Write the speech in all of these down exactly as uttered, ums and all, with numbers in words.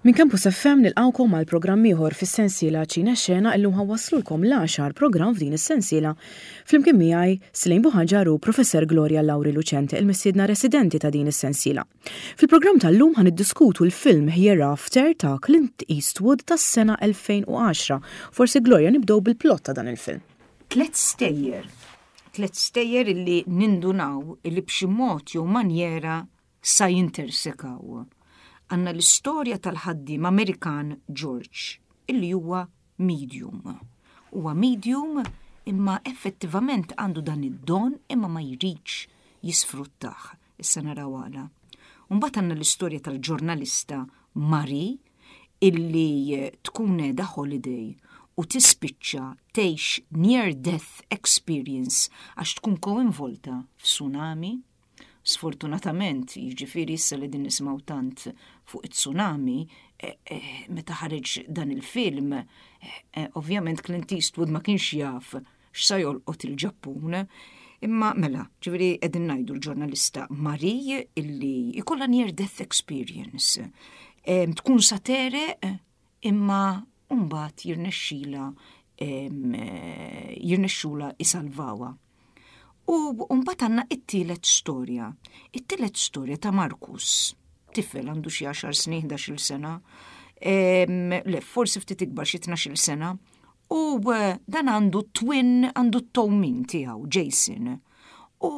Min Campus F M nilqawkom mal programm ieħor fis-sensiela Ċina Xena illum ħawwaslulkom l-għaxar programm f'din is-sensiela flimkien miegħi Silejn Buħaġar u Professor Gloria Lawri Luċente il-mistiedna residenti ta' din is-sensiela. Fil-programm tal-lum ħaniddiskutu l-film Hereafter ta' Clint Eastwood tas-sena elfejn u għaxra. Forsi Gloria nibdew bil-plott ta' dan il-film. Tlet stejjer. Tlet stejjer illi nindunaw illi b'xi mod jew manjera sa jintersekaw. Għanna l-istorja tal-ħaddim Amerikan George, illi huwa medium. Huwa medium imma effettivament għandu dan id-don imma ma jridx jisfruttaħ. Issa naraw għala. Mbagħad għandna l-istorja tal-ġurnalista Marie, illi tkun qiegħda holiday u tispiċċa tgħix near death experience għax tkun koinvolta f'tsunami. Sfortunatament, jiġifieri issa li din nisimgħu tant fuq it-tsunami, eh, eh, meta ħareġ dan il-film, eh, ovvjament Clint Eastwood ma kienx jaf x'sa jolqot il-Ġappun, imma mela, ġifieri qegħdin ngħidu l-ġurnalista Marie illi ikollha near death experience. Eh, tkun satere imma mbagħad jirnexxila eh, jirnexxula isalvawa. U mbagħad għandna it-tielet storja. It-tielet storja ta' Marcus. Tifel għandu xi għaxar snin, ħdax-il sena. Le, forsi ftit ikbar xi tnax-il sena. U dan għandu twin, għandu t-towmin tiegħu, Jason. U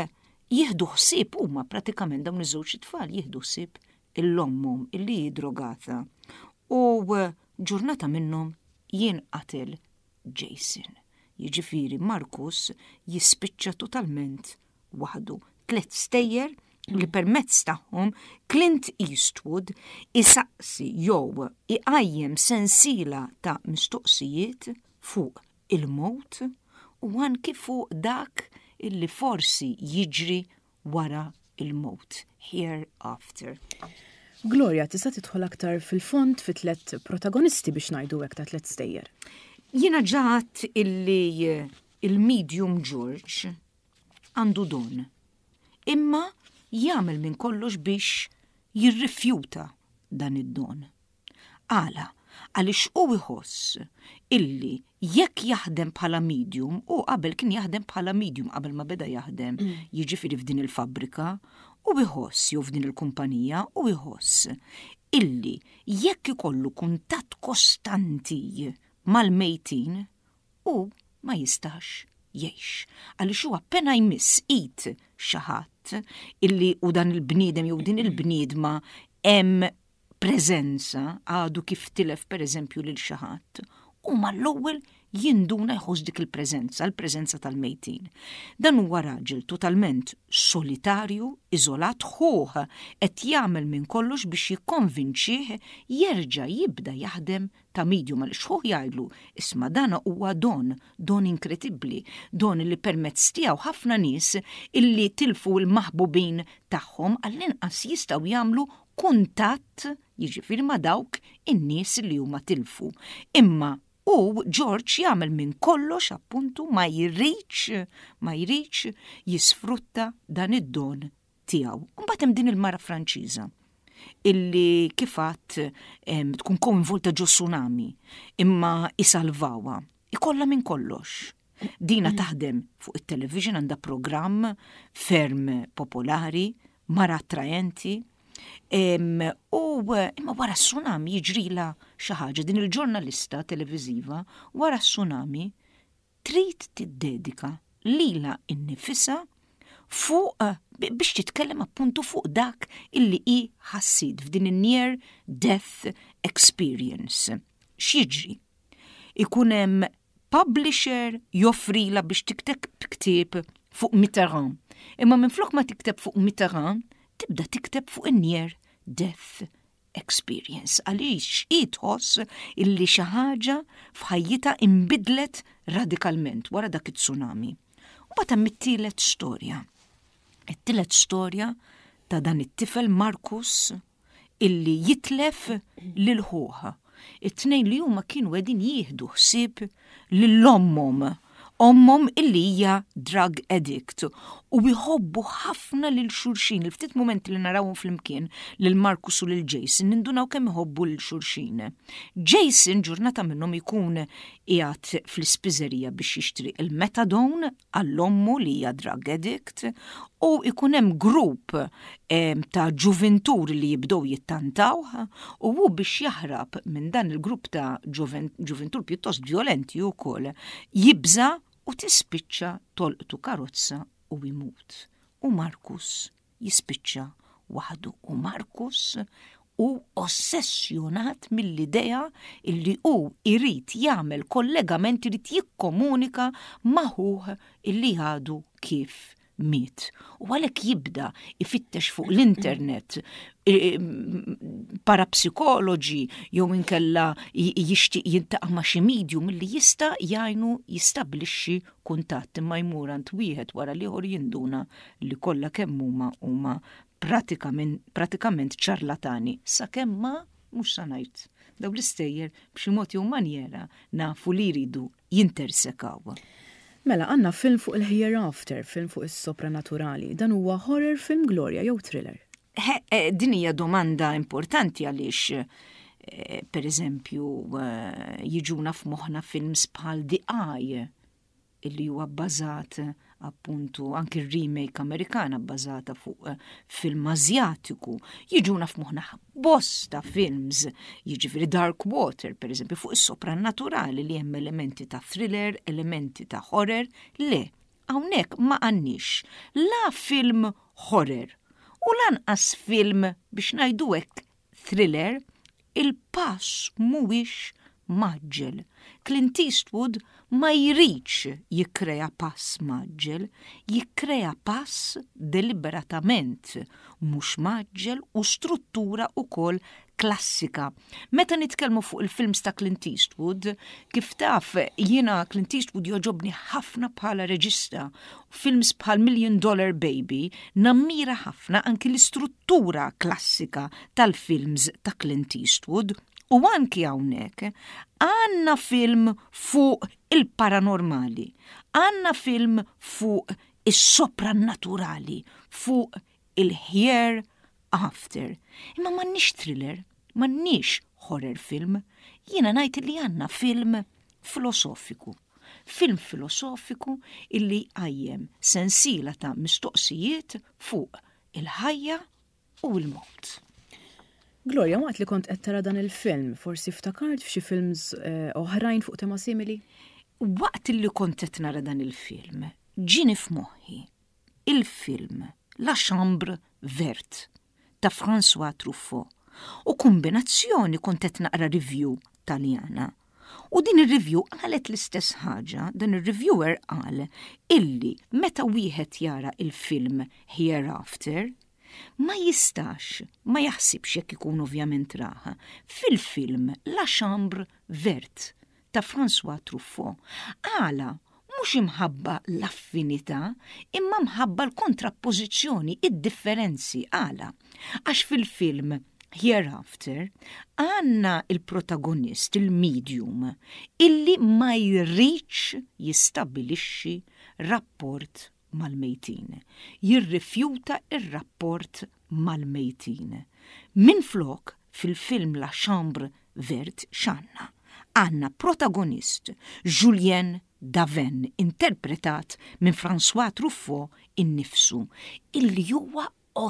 jieħdu ħsieb huma pratikament dawn iż-żewġ tfal jieħdu ħsieb il-ommhom illi jidrogata. U ġurnata minnhom jinqatel Jason. Jiġifieri Marcus jispiċċa totalment waħdu. Tlet stejjer li permezz tagħhom Clint Eastwood isaqsi jew iqajjem sensiela ta' mistoqsijiet fuq il-mowt u anki fuq dak illi forsi jiġri wara il-mowt. Hereafter. Gloria, tista' tidħol aktar fil-fond fi tlet protagonisti biex ngħidu hekk ta' tlet stejjer. Jiena ġaħat illi il-medium George għandu don, imma jagħmel minn kollox biex jirrifjuta dan id-don. Għala, għaliex hu iħoss illi jekk jaħdem bħala medium, u qabel kien jaħdem bħala medium qabel ma beda jaħdem, jiġifieri f'din il-fabbrika, u iħoss jew f'din il-kumpanija, u iħoss illi jekk ikollu kuntatt kostanti mal-mejtin u ma jistax jgħix. Għaliex huwa appena jmiss id xi ħadd illi u dan il-bniedem jew din il-bniedma hemm preżenza għadu kif tilef pereżempju lil xi ħadd u mal-ewwel jinduna jħoss dik il-preżenza, l-preżenza tal-mejtin. Dan huwa raġel totalment solitarju, iżolat, ħuħ qed jagħmel minn kollox biex jikkonvinċih jerġa' jibda jaħdem ta' medium għal xħuħ jgħidlu isma' dana huwa don, don inkredibbli, don li permezz tiegħu ħafna nies illi tilfu l-maħbubin tagħhom għall-inqas jistgħu jagħmlu kuntatt jiġifieri ma' dawk in-nies li huma tilfu. Imma u George jagħmel minn kollox appuntu ma jridx ma jridx jisfrutta dan id-don tiegħu. Mbagħad hemm din il-mara Franċiża illi kifat tkun koinvolta ġo tsunami imma isalvawa. Ikollha minn kollox. Dina taħdem fuq it-television għandha programm ferm popolari, mara attrajenti. Um, u imma wara tsunami jiġrila xi ħaġa din il-ġurnalista televiżiva wara tsunami trid tiddedika lilha innifisha fuq biex titkellem appuntu fuq dak illi hi ħassid f'din in-near death experience. X'jiġri? Ikun hemm publisher joffrila biex tikteb ktieb fuq Mitterrand. Imma minflok ma tikteb fuq Mitterrand tibda tikteb fuq in-near death experience. Għaliex jitħoss illi xi ħaġa f'ħajjitha inbidlet radikalment wara dak it-tsunami. U bata mit-tielet storja. It-tielet storja ta' dan it-tifel Marcus illi jitlef lil ħuħa. It-tnejn li huma kienu qegħdin jieħdu ħsieb lill-ommhom ommom illi hija drug addict u jħobbu ħafna lil xulxin. Il-ftit moment li narawhom flimkien lil Marcus u lil Jason nindunaw kemm iħobbu lil xulxin. Jason ġurnata minnhom ikun qiegħed fl-ispiżerija biex jixtri il-metadone għall-ommu li hija drug addict u ikun hemm grupp eh, ta' ġuventur li jibdew jittantaw u hu biex jaħrab minn dan il-grupp ta' ġuventur pjuttost violenti wkoll jibża u tispiċċa tolqtu karozza u jmut. U Marcus jispiċċa waħdu u Marcus u ossessjonat mill-idea illi hu jrid jagħmel kollegament irid jikkomunika magħhom illi għadu kif miet. U għalhekk jibda ifittex fuq l-internet parapsikoloġi jew inkella jixtieq jintaqa' ma' xi medium milli jista' jgħinu jistabbilixxi kuntatt imma jmur għand wieħed wara l-ieħor jinduna li kollha kemm huma huma pratikament ċarlatani sakemm ma mhux sa ngħid daw l-istejjer b'xi mod jew manjera nafu li jridu jintersekaw. Mela, għanna film fuq il-Hereafter, film fuq is-sopranaturali. Dan huwa horror film, Gloria, jew thriller? Din hija domanda importanti għaliex, per eżempju, jiġuna f'moħħna films bħal The Eye, illi huwa bbażat appuntu anki r-remake Amerikana bbażata fuq film Asjatiku. Jiġuna f'moħħna bosta films, jiġifieri Dark Water, per eżempju, fuq is-sopranaturali li hemm elementi ta' thriller, elementi ta' horror. Le, hawnhekk ma għandniex la film horror u lanqas film biex ngħidu hekk thriller, il-pass mhuwiex maġġel. Clint Eastwood ma jridx jikkrea pass maġġel, jikkrea pass deliberatament mhux maġġel u struttura wkoll klassika. Meta nitkellmu fuq il-films ta' Clint Eastwood, kif taf jiena Clint Eastwood joġobni ħafna bħala reġista. Films bħal Million Dollar Baby nammira ħafna anki l-istruttura klassika tal-films ta' Clint Eastwood. U anki hawnhekk għandna film fuq il-paranormali, għandna film fuq is-sopranaturali, fuq il-Hereafter. Imma m'għandniex thriller, m'għandniex horror film, jiena ngħid li għandna film filosofiku. Film filosofiku illi għajjem sensiela ta' mistoqsijiet fuq il-ħajja u l-mowt. Gloria, waqt li kont qed tara dan il-film, forsi ftakart f'xi films oħrajn fuq tema simili? Waqt li kont qed nara dan il-film, ġini f'moħħi il-film La Chambre Verte ta' François Truffaut u kombinazzjoni kont qed naqra review Taljana. U din ir-review qalet l-istess ħaġa, dan ir-reviewer qal illi meta wieħed jara il-film Hereafter ma jistax, ma jaħsibx jekk ikun ovvjament raħa. Fil-film La Chambre Verte ta' François Truffaut għala mhux imħabba l-affinità imma mħabba l-kontrappożizzjoni, id-differenzi għala. Għax fil-film Hereafter għanna il-protagonist, il-medium, illi ma jridx jistabbilixxi rapport mal-mejtin, jirrifjuta ir-rapport mal-mejtin. Minflok fil-film La Chambre Verte x'għandna għandna protagonist Julien Daven, interpretat minn François Truffaut innifsu, illi huwa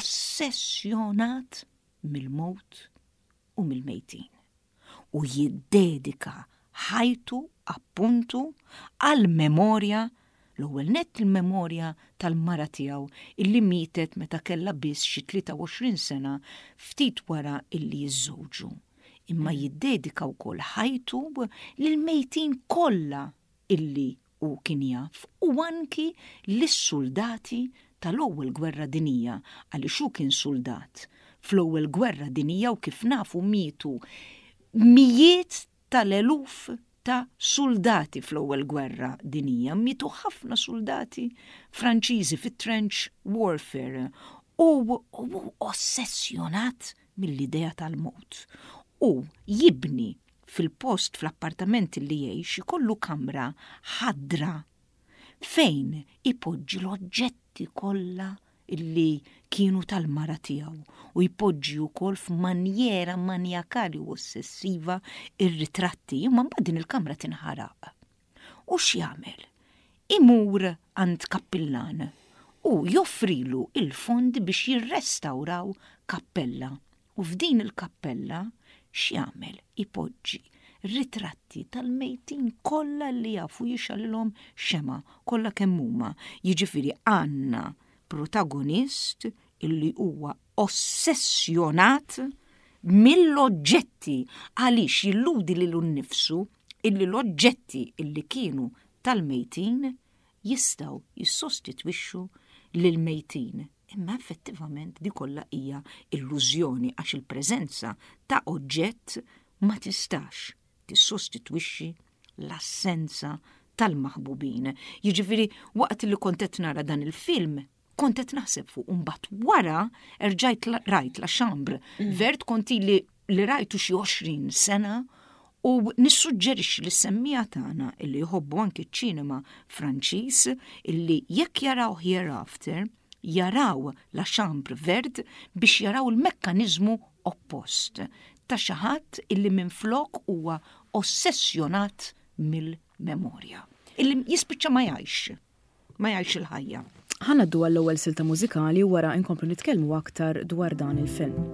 ossessjonat mill-mowt u mill-mejtin u jiddedika ħajtu appuntu għal-memorja l-ewwel nett il-memorja tal-mara tiegħu illi mietet meta kellha biss xi tlieta u għoxrin sena ftit wara illi jiżżewġu. Imma jiddedika wkoll ħajtu lill-mejtin kollha illi hu kien jaf u anki lis-soldati tal-ewwel gwerra dinjija għaliex hu kien soldat fl-ewwel gwerra dinjija u kif nafu mietu mijiet tal-eluf ta' soldati fl-ewwel gwerra dinjija, mietu ħafna soldati Franċiżi fit-trench warfare u ossessjonat mill-idea tal-mowt. U jibni fil-post fl-appartament li jgħix ikollu kamra ħadra fejn ipoġġi l-oġġetti kollha illi kienu tal-mara tiegħu u jpoġġi wkoll f'manjera manjakali u ossessiva ir-ritratti imma mbagħad din il-kamra tinħaraq. U x'jagħmel? Imur għand kappillan u joffrilu il-fond biex jirrestawraw kappella. U f'din il-kappella x'jagħmel? Ipoġġi ritratti tal-mejtin kollha li jafu jixallhom xema, kollha kemm huma. Jiġifieri għandna protagonist illi huwa ossessjonat mill-oġġetti għaliex jilludi lilu nnifsu illi l-oġġetti illi kienu tal-mejtin jistgħu jissostitwixxu lill-mejtin. Imma effettivament di kollha hija illużjoni għax il-preżenza ta' oġġett ma tistax tissostitwixxi l-assenza tal-maħbubin. Jiġifieri waqt li kont qed nara dan il-film kontet naħseb fuq mbagħad wara rġajt rajt la Chambre Vert konti li, li rajtu xi għoxrin sena u nissuġġerixxi li semmija tagħna illi jħobbu anke ċ-ċinema Franċiż illi jekk jaraw Hereafter jaraw la Chambre Vert biex jaraw il-mekkaniżmu oppost ta' xi ħadd illi minflok huwa ossessjonat mill-memorja. Illi jispiċċa ma jgħix, ma jgħix il-ħajja. Ħanaddu għall-ewwel silta mużikali u wara nkomplu nitkellmu aktar dwar dan il-film.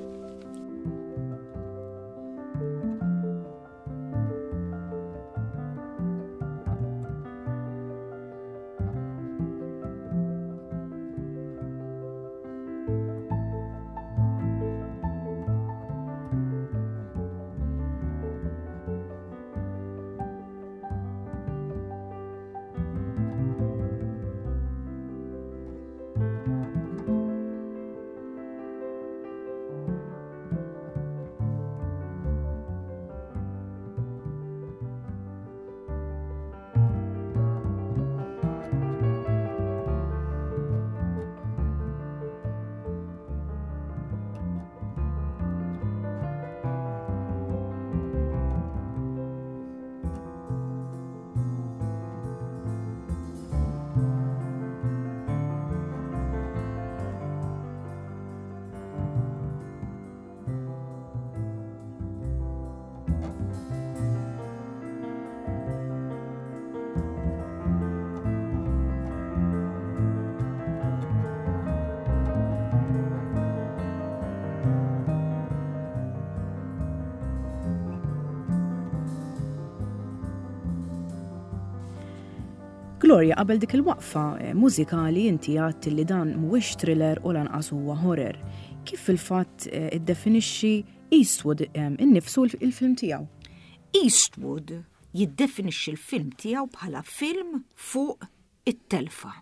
Gloria, qabel dik il-waqfa mużikali inti għadt li dan mhuwiex thriller u lanqas huwa horror. Kif fil-fatt iddefinixxi Eastwood innifsu il-film tiegħu? Eastwood jiddefinixxi l-film tiegħu bħala film fuq it-telfa.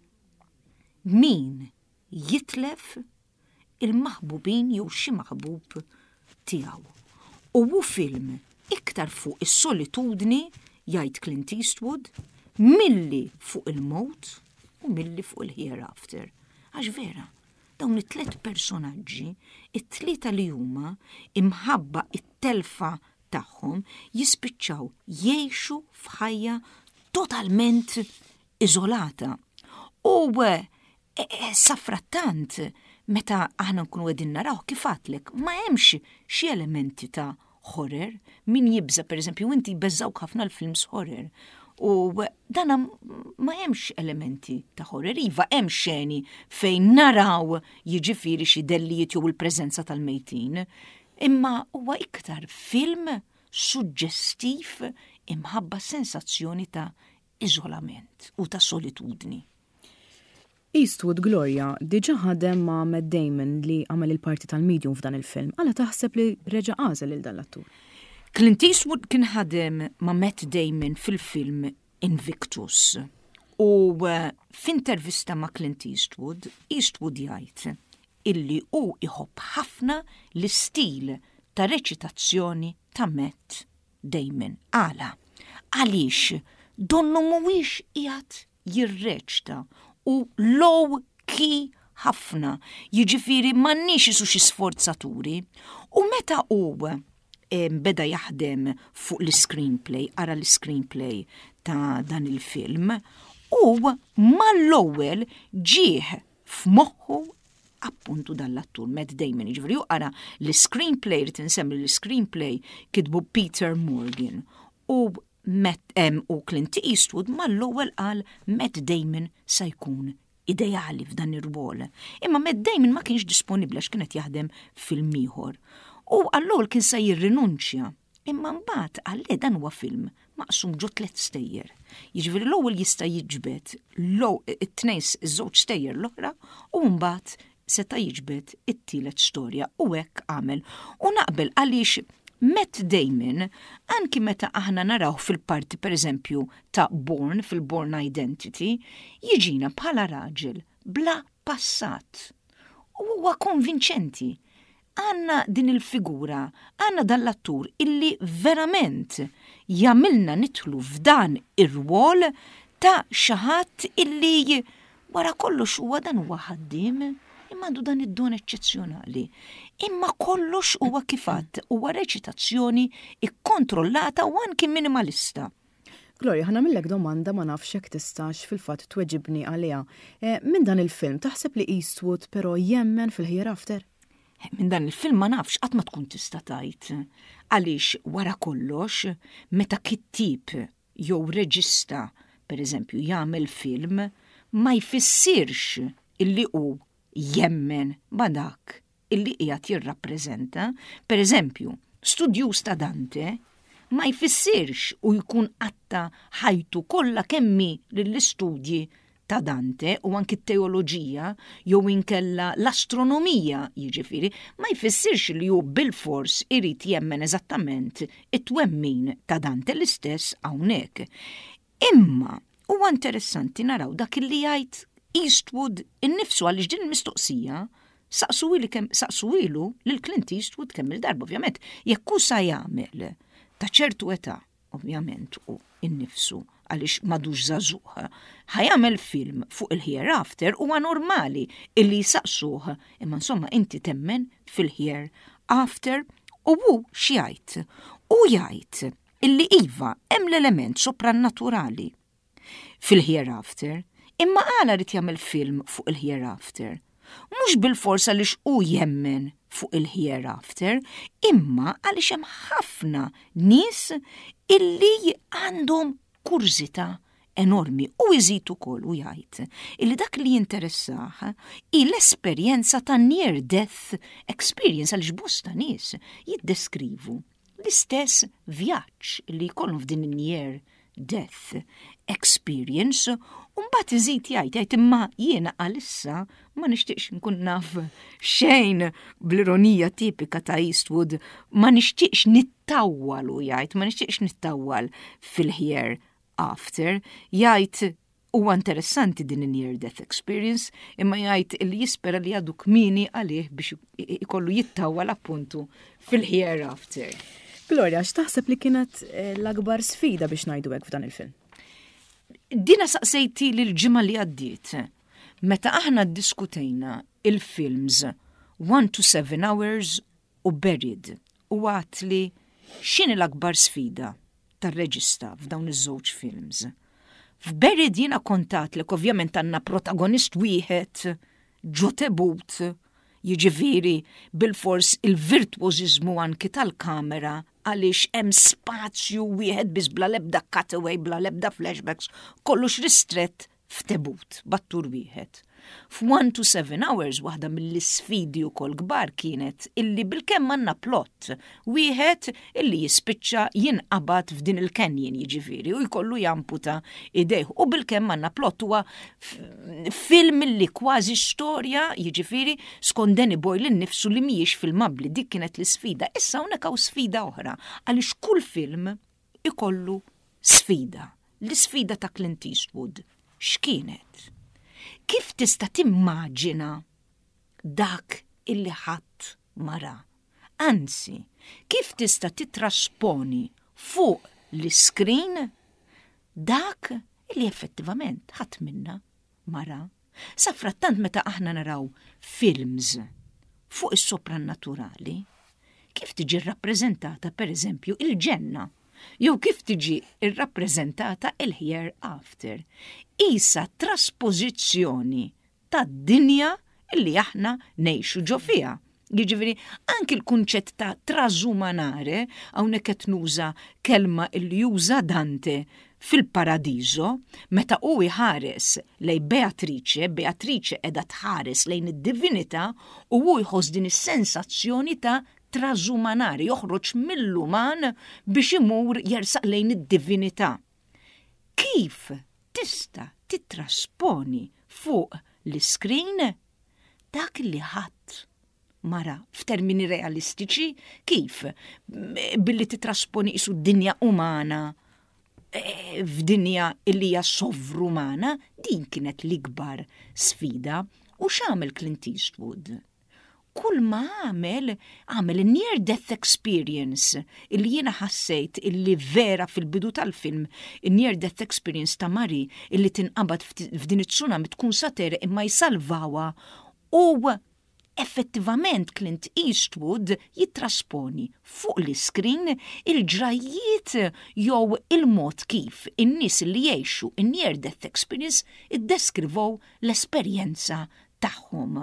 Min jitlef il-maħbubin jew xi maħbub tiegħu. U hu film iktar fuq is-solitudni jgħid Clint Eastwood milli fuq il-mowt u milli fuq il-hereafter. Għax vera, dawn it-tlet personaġġi, it-tlieta li huma imħabba it-telfa tagħhom jispiċċaw jgħixu f'ħajja totalment iżolata. U saffrattant meta aħna nkunu qegħdin naraw kif għatlek ma hemmx xi elementi ta' horror, min jibża pereżempju inti jbeżżawk ħafna l-films horror. U dana ma hemmx elementi ta' horror, iva hemm xeni fejn naraw jiġifieri xi dellijiet jew il-preżenza tal-mejtin, imma huwa iktar film suġġestiv imħabba sensazzjoni ta' iżolament u ta' solitudni. Eastwood, Gloria, diġa ħadem ma' Matt Damon li għamel il-parti tal-medium f'dan il-film. Għala taħseb li reġa' għażel il dan l-attur? Clint Eastwood kien ħadem ma' Matt Damon fil-film Invictus. U f'intervista ma' Clint Eastwood, Eastwood jgħid illi hu iħobb ħafna l-istil ta' reċitazzjoni ta' Matt Damon. Għala, għaliex donnu mhuwiex qiegħed jirreċta u low key ħafna, jiġifieri m'għandniex isu xi sforzaturi. U meta hu beda jaħdem fuq l-screenplay, ara l-screenplay ta' dan il-film, U mal-ewwel ġieħ f'moħħu appuntu dal-attur Matt Damon, ġifri juqara l-screenplay, rrit nsemmi l-screenplay kitbu Peter Morgan u Matt M. u Clint Eastwood mal-ewwel qal Matt Damon sa jkun ideali f'dan ir-rwol. Imma Matt Damon ma kienx disponibbli għax kienet jaħdem film ieħor. U għall-ewwel kien se jirrinunċja. Imma mbagħad għalli dan huwa film maqsum ġo tliet stejjer. Jiġifieri l-ewwel jista' jiġbed it-tnejn iż-żewġ stejjer l-oħra u mbagħad seta' jiġbed it-tielet storja u hekk għamel. U naqbel għaliex Matt Damon, anki meta aħna naraw fil-parti pereżempju ta' Bourne, fil-Bourne Identity, jiġina bħala raġel bla passat. U huwa konvinċenti. Għanna din il-figura, għanna dal-attur illi verament jamilna nitlu f'dan ir-rwol ta' xaħat illi wara kollox huwa dan huwa ħaddiem imma għandu dan id-don eċċezzjonali. Imma kollox huwa kifat huwa reċitazzjoni ikkontrollata u anki minimalista. Gloria, ħana millek domanda ma nafx jekk tistax fil-fatt tweġibni għaliha. E, Min dan il-film taħseb li Eastwood però jemmen fil-Hereafter? Min dan il-film ma nafx qatt ma tkun tista' tgħid. Għaliex wara kollox meta kittib jew reġista pereżempju jagħmel film ma jfissirx illi hu jemmen ma dak illi qiegħed jirrappreżenta. Pereżempju, studjuż ta' Dante ma jfissirx u jkun qatta ħajtu kollha kemmi lill-istudji ta' Dante u anki t-teoloġija jew inkella l-astronomija jiġifieri ma jfissirx li hu bil-fors irid jemmen eżattament it-twemmin ta' Dante l-istess hawnhekk. Imma huwa interessanti naraw dak li jgħid Eastwood innifsu għaliex din il-mistoqsija saqsuwilu kemm saqsuwilu lil Clint Eastwood kemm il-darba ovvjament jekk hu sa jagħmel ta' ċertu età ovvjament u innifsu għaliex madux żagħżugħ ħajamel film fuq il-Hereafter huwa normali illi jsaqsuh imma insomma inti temmen fil-Hereafter u hu x'jgħid. U jgħid illi iva hemm l-element soprannaturali fil-Hereafter imma għala rrit jagħmel film fuq il-Hereafter. Mhux bil-forsa għaliex hu jemmen fuq il-Hereafter, imma għaliex hemm ħafna nies illi għandhom kurzita enormi u jżid ukoll u jgħid illi dak li jinteressaħ hi l-esperjenza ta' near death experience għaliex bosta nies jiddeskrivu l-istess vjaġġ li jkollhom f'din in-near death experience u mbagħad iżid jgħid jgħid imma jiena għalissa ma nixtieqx nkun naf xejn bl-ironija tipika ta' Eastwood ma nixtieqx nittawwal u jgħid ma nixtieqx nittawwal fil-Hereafter jgħid huwa interessanti din in-near death experience imma jgħid li jispera li għadu kmieni għalih biex ikollu jittawwal appuntu fil-Hereafter. Gloria, x'taħseb li kienet l-akbar sfida biex ngħidu hekk f'dan il-film? Dina saqsejti li l-ġimgħa li għaddiet. Meta aħna ddiskutejna il-films one to seven hours u Buried u għat li x'inhi l-akbar sfida tar-reġista f'dawn iż-żewġ films. F'Buried jiena kontatlek ovvjament għandna protagonist wieħed ġo tebut, jiġifieri bil-fors il-virtuożiżmu anki tal-kamera għaliex hemm spazju wieħed biss bla lebda cutaway, bla lebda flashbacks, kollox ristrett f'tebut, battur wieħed. F'one to seven hours waħda mill-isfidi wkoll kbar kienet illi bilkemm għandna plott wieħed illi jispiċċa jinqabad f'din il-canyon jiġifieri u jkollu jamputa idejh u bilkemm għandna plott huwa film illi kważi storja jiġifieri skont Danny Boyle innifsu li mhijiex filmabbli dik kienet l-isfida. Issa hawnhekk hawn sfida oħra għaliex kull film ikollu sfida. L-isfida ta' Clint Eastwood x'kienet? Kif tista' timmaġina dak illi ħadd mara? Anzi, kif tista' titrasponi fuq l-iskrin dak illi effettivament ħadd minna mara? Sa frattant meta aħna naraw films fuq is-soprannaturali, kif tiġi rappreżentata pereżempju il-ġenna? jew kif tiġi irrappreżentata il-hereafter. Isa trasposizzjoni tad-dinja illi aħna ngħixu ġo fiha. Jiġifieri anki l-kunċett ta' trasumanare hawnhekk qed nuża kelma illi juża Dante fil-Paradiso, meta u jħares lejn Beatrice, Beatrice qiegħda tħares lejn id-divinità u hu jħoss din is-sensazzjoni ta' trasumanare, joħroġ mill-uman biex imur jersaq lejn id-divinità. Kif tista' titrasponi fuq l-iskrin dak li ħadd mara f'termini realistiċi, kif billi titrasponi isu d-dinja umana f'dinja illi hija sovrumana, din kienet l-ikbar sfida. U x'għamel Clint Eastwood? Kull ma għamel, għamel near death experience illi jiena ħassejt illi vera fil-bidu tal-film, near death experience ta' Mari illi tinqabad f'din it-tsunami tkun satere imma jsalvawa, u effettivament Clint Eastwood jitrasponi fuq l-iskrin il-ġrajiet jew il-mod kif in-nies li jgħixu in-near death experience iddeskrivow l-esperjenza tagħhom.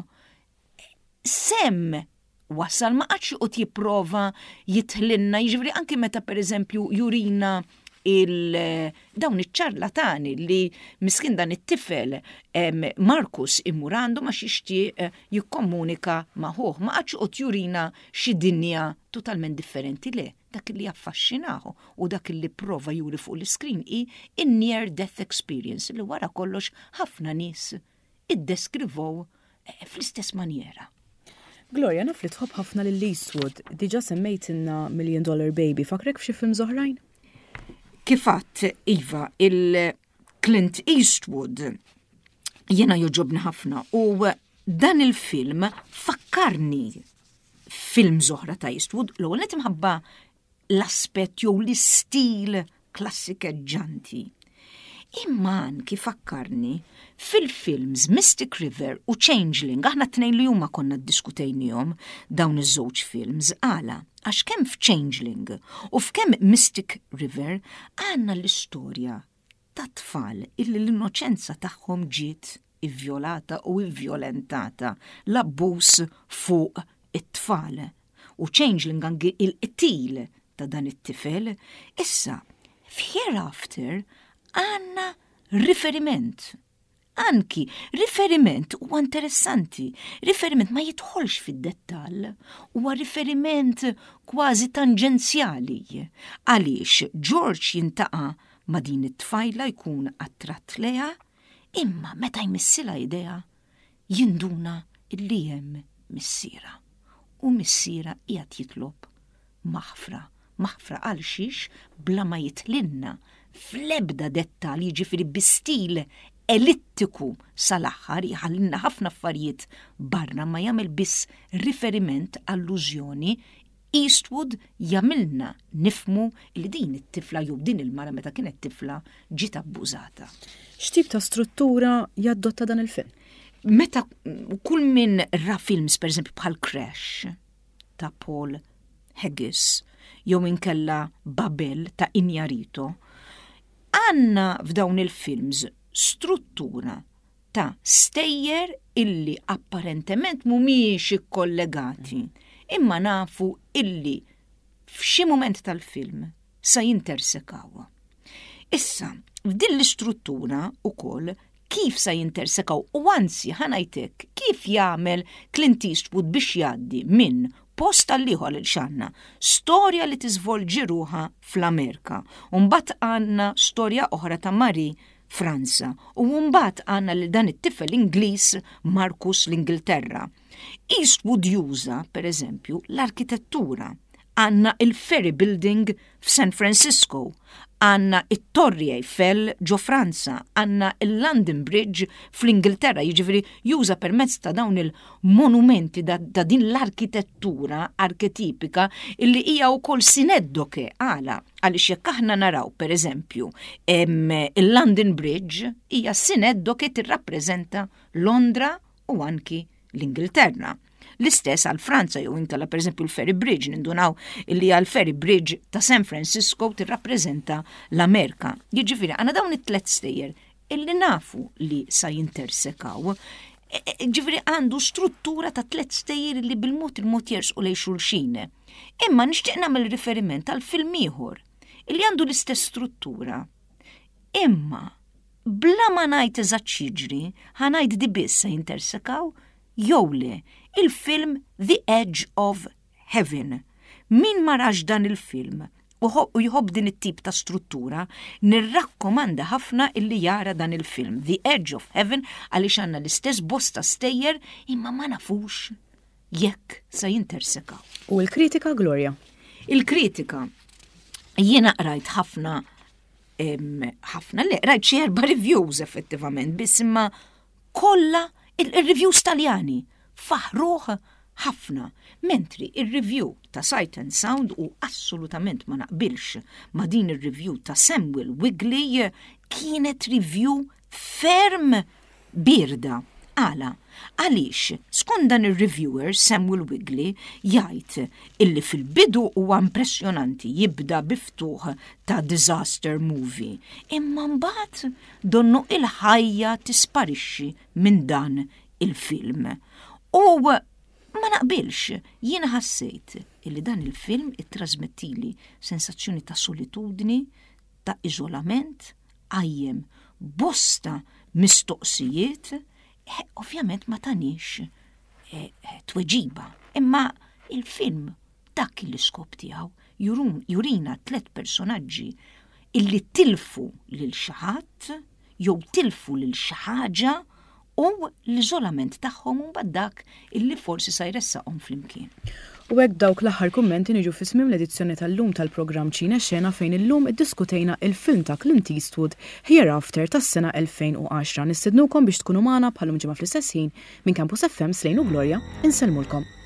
Sem wasal ma qatx qed jipprova jitħlinna, jiġifieri anke meta pereżempju jurina il dawn iċ-ċarlatani li miskin dan it-tifel Marcus immurandu ma xixtieq jikkomunika magħhom, ma qatx qed jurina xi dinja totalment differenti le, dak li affaxxinahu u dak li prova juri fuq l-iskrin hi in-near death experience li wara kollox ħafna nies iddeskrivow fl-istess manjera. Gloria, naf li tħobb ħafna lil Eastwood, diġà semmejtilna Million Dollar Baby, fakrek f'xi film oħrajn? Kifat, Iva, il-Clint Eastwood jena joġobni ħafna u dan il-film fakkarni film zoħra ta' Eastwood, l-għol net imħabba l-aspet jew l-istil klassikeġġanti. Imman kif fakkarni fil-films Mystic River u Changeling, aħna t-nejn li huma konna ddiskutejnihom dawn iż-żewġ films, għala għax kemm f'Changeling u f'kemm Mystic River għandna l-istorja ta' tfal illi l-innoċenza tagħhom ġiet ivvjolata u ivvjolentata, l-abbuż fuq it-tfal. U Changeling anki il-qtil ta' dan it-tifel, issa f'Hereafter għanna riferiment. Anki, riferiment huwa interessanti, riferiment ma jidħolx fid-dettall, huwa riferiment kważi tanġenzjali. Għaliex George jintaqa' ma' din it-tfajla jkun attratt leha, imma meta jmissila idea jinduna illi hemm missiera. U missiera qiegħed jitlob maħfra, maħfra għal xiex bla ma jitlinna fl-ebda dettal, jiġifieri bi-stil elittiku sal-aħħar jħallinna ħafna affarijiet barra ma jagħmel biss riferiment allużjoni. Eastwood jagħmilna nifmu li din it-tifla jew din il-mara meta kienet tifla ġiet abbużata. X'tip ta' struttura jaddotta dan il-film? Meta kull min ra films pereżempju bħal Crash ta' Paul Haggis jew inkella Babel ta' Iñárritu, għandna f'dawn il-films struttura ta' stejjer illi apparentement mhumiex ikkollegati, imma nafu illi f'xi mument tal-film sa jintersekaw. Issa, f'din l-istruttura ukoll kif sa jintersekaw u anzi ħanajtek kif jagħmel Clint Eastwood biex jgħaddi minn post tal-liħor il-xanna, storja li tiżvolġi ruħa fl-Amerika, u mbagħad għandna storja oħra ta' Marie Franza, u mbagħad għandna li dan it-tifel Ingliż Marcus l-Ingilterra. Eastwood juża, pereżempju, l-arkitettura. Għandna il-Ferry Building f'San Francisco, għandna it-Torri Eiffel ġo Franza, għandna il-London Bridge fl-Ingilterra, jiġifieri juża permezz ta' dawn il-monumenti da, da din l-arkitettura arketipika illi hija wkoll sineddoke għala għaliex jekk aħna naraw pereżempju il-London Bridge hija sineddoke tirrappreżenta Londra u anki l-Ingilterra. L-istess għal Franza jew inkella pereżempju l-Ferry Bridge, nindunaw illi għal Ferry Bridge ta' San Francisco tirrappreżenta l-Amerika. Jiġifieri għandna dawn it-tlet stejjer illi nafu li sa jintersekaw. Ġifieri għandu struttura ta' tlet stejjer li bil-mod il-mod jersqu lejn xulxin. Imma nixtieq nagħmel riferiment għal film ieħor illi għandu l-istess struttura. Imma bla ma ngħid eżatt x'jiġri, ħanajd di biss se jintersekaw jew le, il-film The Edge of Heaven. Min ma rax dan il-film u jħobb din it-tip ta' struttura, nirrakkomanda ħafna illi jara dan il-film The Edge of Heaven għaliex għandna l-istess bosta stejjer imma ma nafux jekk se jintersekaw. U l-kritika, Gloria? Il-kritika jiena qrajt ħafna ħafna le, rajt xi erba' reviews effettivament, biss imma kollha il-reviews Taljani faħruh ħafna, mentri il-review ta' Sight and Sound u assolutament ma naqbilx ma din il-review ta' Samuel Wigley kienet review ferm birda. Għala, għaliex, skont dan il-reviewer Samuel Wigley jgħid illi fil-bidu huwa impressjonanti jibda biftuħ ta' disaster movie, imma mbagħad donnu il-ħajja tisparixxi minn dan il-film. U ma naqbilx, jiena ħassejt illi dan il-film ittrasmettili sensazzjoni ta' solitudni, ta' iżolament, għajjem bosta mistoqsijiet. Ovvjament ma tanix tweġiba, imma il-film dak l-iskop tiegħu jurina tlet personaġġi illi tilfu lil xi ħadd jew tilfu lil xi ħaġa u l-iżolament tagħhom u dak illi forsi sa jressaqhom flimkien. U hekk dawk l-aħħar kummenti niġu fis-smiem l-edizzjoni tal-lum tal-programm Ċina Xena fejn illum iddiskutejna il-film ta' Clint Eastwood Hereafter tas-sena elfejn u għaxra. Nistednukom biex tkunu magħna bħalhom ġimgħa fl-istess ħin minn Campus F M Slejn u Gloria, insellmulkom.